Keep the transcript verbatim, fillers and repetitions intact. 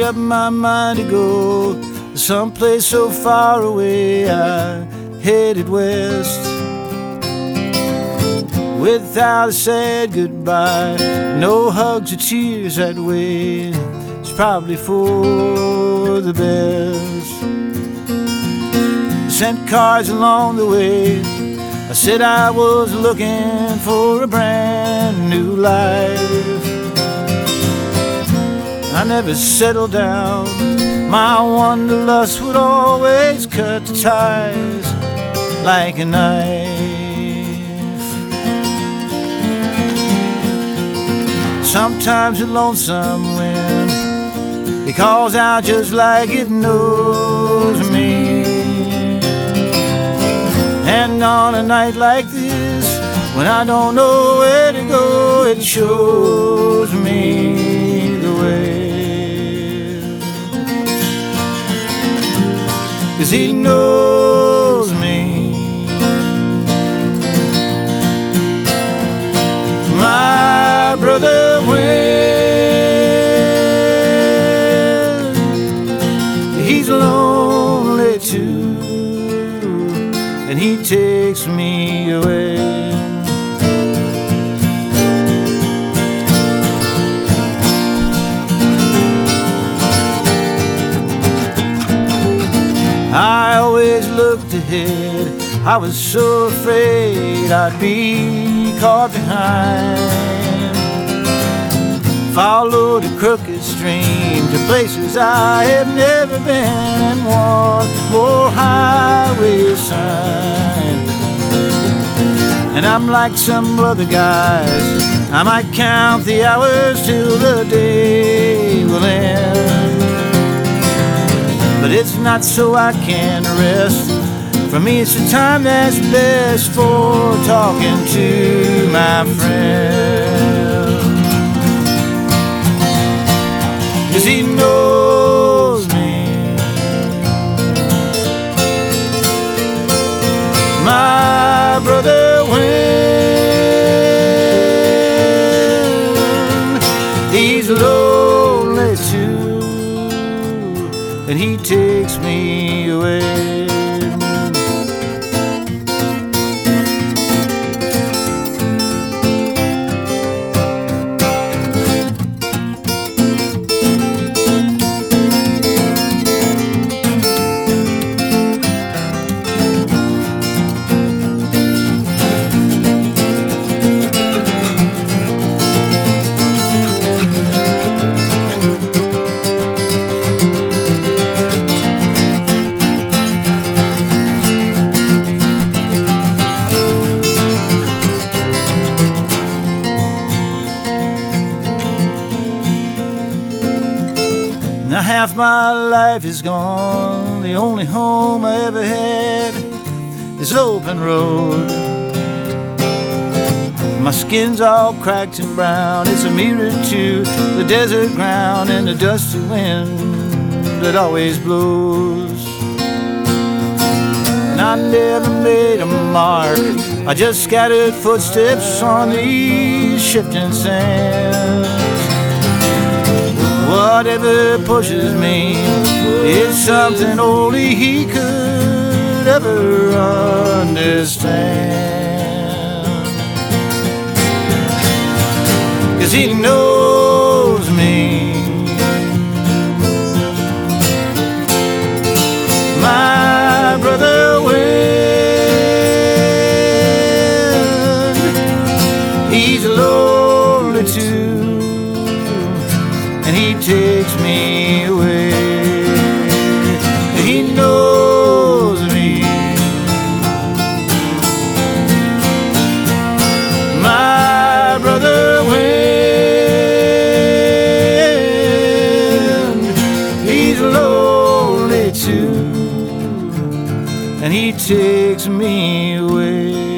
up my mind to go someplace so far away. I headed west without a sad goodbye, no hugs or tears that way. It's probably for the best. Sent cards along the way. I said I was looking for a brand new life. I never settled down. My wanderlust would always cut the ties like a knife. Sometimes the lonesome wind, it calls out just like it knows me. And on a night like this, when I don't know where to go, it shows me the way. 'Cause he knows me. My brother Wayne, he's lonely too, and he takes me away. I always looked ahead, I was so afraid I'd be caught behind. Follow the crooked stream to places I have never been, and one more highway sign. And I'm like some other guys, I might count the hours till the day will end. But it's not so I can rest. For me it's the time that's best for talking to my friend. 'Cause he knows me. My brother Wayne, he's lonely too, and he takes me away. Now half my life is gone. The only home I ever had is open road. My skin's all cracked and brown. It's a mirror to the desert ground and the dusty wind that always blows. And I never made a mark, I just scattered footsteps on these shifting sands. Whatever pushes me, it's something only he could ever understand. 'Cause he knows me. My brother Wayne, he's lonely too, and he takes me away. He knows me. My brother Wayne, he's lonely too, and he takes me away.